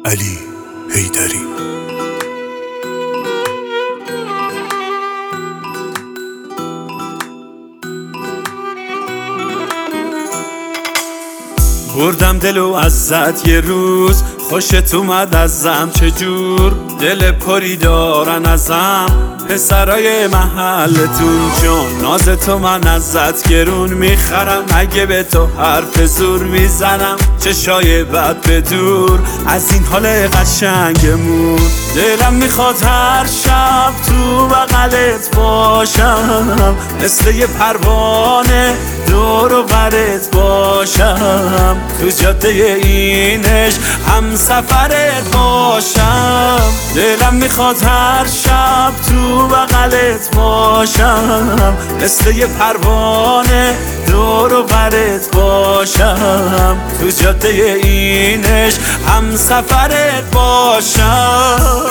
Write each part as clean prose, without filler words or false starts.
علی حیدری. بردم دلو ازت یه روز، خوشت اومد ازم چجور، دل پری دارن ازم پسرای محلتون، جون ناز تو من ازت گرون میخرم، اگه به تو حرف زور میزنم چشای بد به دور از این حال قشنگمون. دلم میخواد هر شب تو بغلت باشم، مثل یه پروانه دور و برت باشم، تو جاده اینش هم سفرت باشم. دلم میخواد هر شب تو بغلت باشم، مثل یه پروانه دور و برت باشم، تو جاده اینش هم سفرت باشم.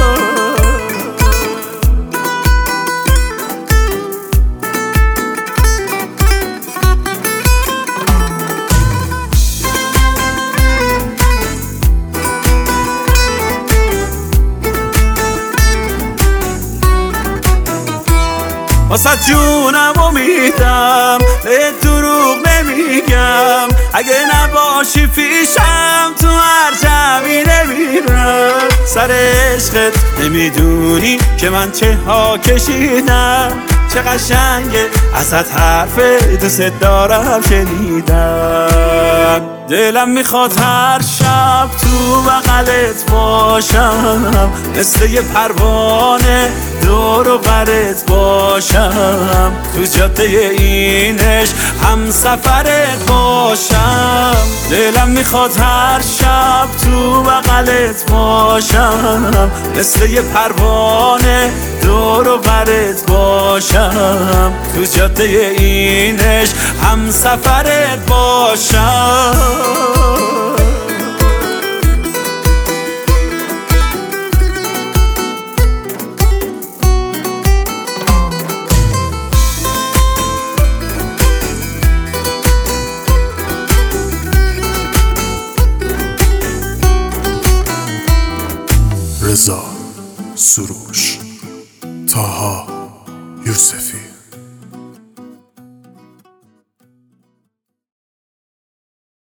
واسه جونم امیدم، به دروغ نمیگم، اگه نباشی پیشم تو هر جمعی نمیرم. سر عشقت نمیدونی که من چه ها کشیدم، چه قشنگه ازت حرف دوست دارم شنیدم. دلم میخواد هر شب تو بغلت باشم، مثل یه پروانه دور و برت باشم، تو جاده اینش هم سفرت باشم. دلم میخواد هر شب تو بغلت باشم، مثل یه پروانه دور و برت باشم، تو جاده اینش هم سفرت باشم. رضا سروش، طاها یوسفی.